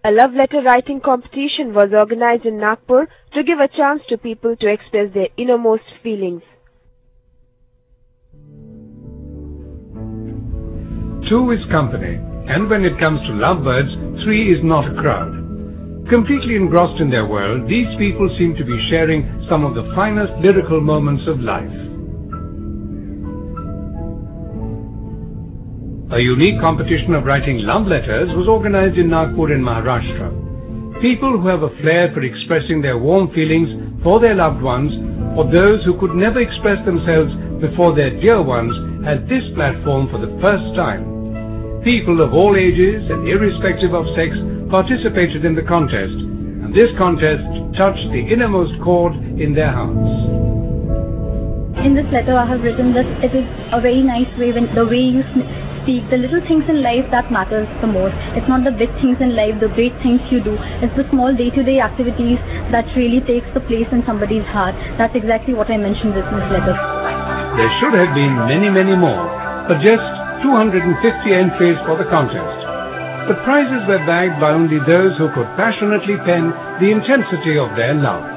A love letter writing competition was organized in Nagpur to give a chance to people to express their innermost feelings. Two is company, and when it comes to lovebirds, three is not a crowd. Completely engrossed in their world, these people seem to be sharing some of the finest lyrical moments of life. A unique competition of writing love letters was organized in Nagpur in Maharashtra. People who have a flair for expressing their warm feelings for their loved ones, or those who could never express themselves before their dear ones, had this platform for the first time. People of all ages and irrespective of sex participated in the contest, and this contest touched the innermost chord in their hearts. In this letter I have written that it is a very nice way when the way you speak, the little things in life that matters the most. It's not the big things in life, the great things you do. It's the small day-to-day activities that really takes the place in somebody's heart. That's exactly what I mentioned in this letter. There should have been many more, but just 250 entries for the contest. The prizes were bagged by only those who could passionately pen the intensity of their love.